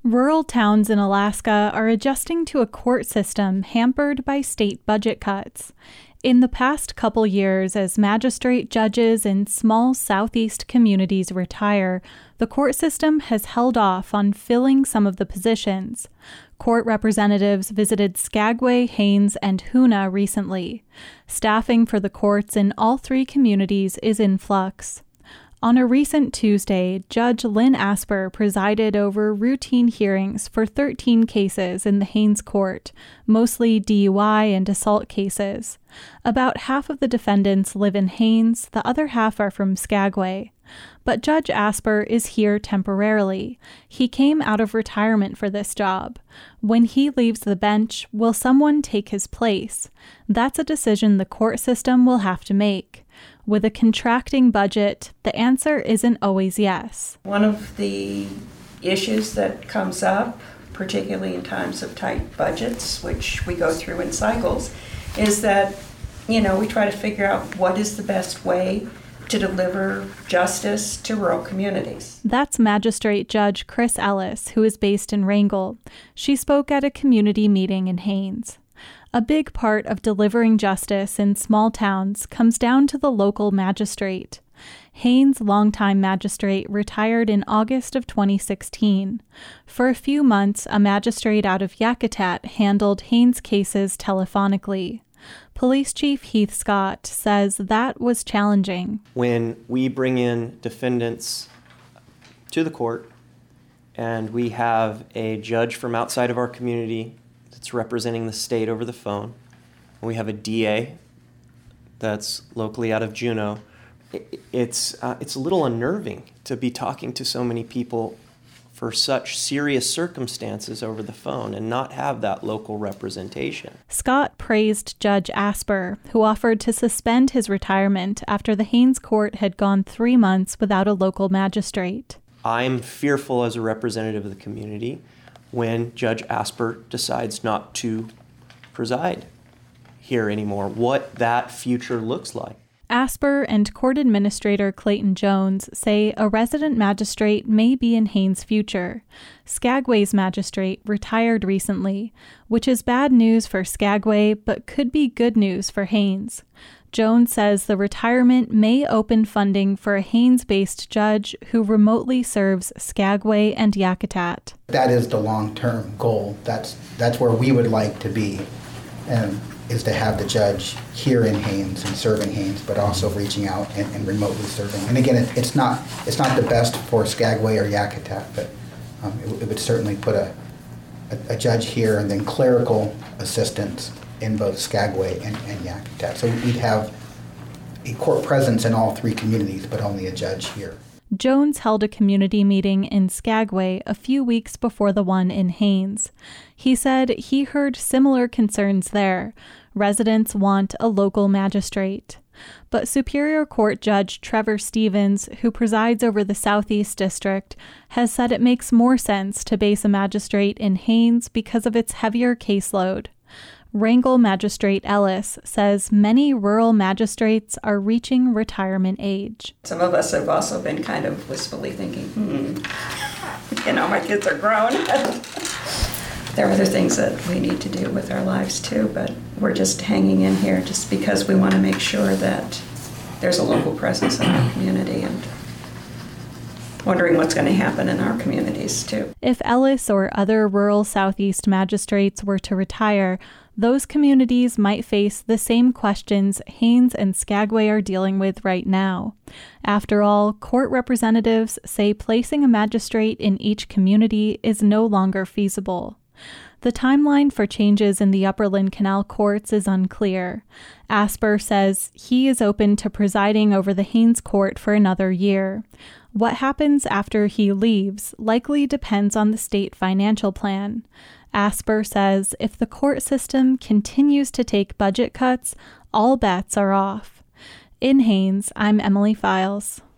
Rural towns in Alaska are adjusting to a court system hampered by state budget cuts. In the past couple years, as magistrate judges in small southeast communities retire, the court system has held off on filling some of the positions. Court representatives visited Skagway, Haines, and Hoonah recently. Staffing for the courts in all three communities is in flux. On a recent Tuesday, Judge Lynn Asper presided over routine hearings for 13 cases in the Haines court, mostly DUI and assault cases. About half of the defendants live in Haines, the other half are from Skagway. But Judge Asper is here temporarily. He came out of retirement for this job. When he leaves the bench, will someone take his place? That's a decision the court system will have to make. With a contracting budget, the answer isn't always yes. One of the issues that comes up, particularly in times of tight budgets, which we go through in cycles, is that, we try to figure out what is the best way to deliver justice to rural communities. That's Magistrate Judge Chris Ellis, who is based in Wrangell. She spoke at a community meeting in Haines. A big part of delivering justice in small towns comes down to the local magistrate. Haines' longtime magistrate retired in August of 2016. For a few months, a magistrate out of Yakutat handled Haines' cases telephonically. Police Chief Heath Scott says that was challenging. When we bring in defendants to the court and we have a judge from outside of our community that's representing the state over the phone, and we have a DA that's locally out of Juneau, it's a little unnerving to be talking to so many people for such serious circumstances over the phone and not have that local representation. Scott praised Judge Asper, who offered to suspend his retirement after the Haines court had gone 3 months without a local magistrate. I'm fearful as a representative of the community when Judge Asper decides not to preside here anymore, what that future looks like. Asper and Court Administrator Clayton Jones say a resident magistrate may be in Haines' future. Skagway's magistrate retired recently, which is bad news for Skagway but could be good news for Haines. Jones says the retirement may open funding for a Haines-based judge who remotely serves Skagway and Yakutat. That is the long-term goal. That's where we would like to be, is to have the judge here in Haines and serving Haines, but also reaching out and remotely serving. And again, it's not the best for Skagway or Yakutat, but it would certainly put a judge here and then clerical assistants in both Skagway and Yakutat. So we'd have a court presence in all three communities, but only a judge here. Jones held a community meeting in Skagway a few weeks before the one in Haines. He said he heard similar concerns there. Residents want a local magistrate. But Superior Court Judge Trevor Stevens, who presides over the Southeast District, has said it makes more sense to base a magistrate in Haines because of its heavier caseload. Wrangell Magistrate Ellis says many rural magistrates are reaching retirement age. Some of us have also been kind of wistfully thinking, my kids are grown. There are other things that we need to do with our lives too, but we're just hanging in here just because we want to make sure that there's a local presence in our community and wondering what's going to happen in our communities too. If Ellis or other rural Southeast magistrates were to retire, those communities might face the same questions Haines and Skagway are dealing with right now. After all, court representatives say placing a magistrate in each community is no longer feasible. The timeline for changes in the Upper Lynn Canal courts is unclear. Asper says he is open to presiding over the Haines court for another year. What happens after he leaves likely depends on the state financial plan. Asper says if the court system continues to take budget cuts, all bets are off. In Haines, I'm Emily Files.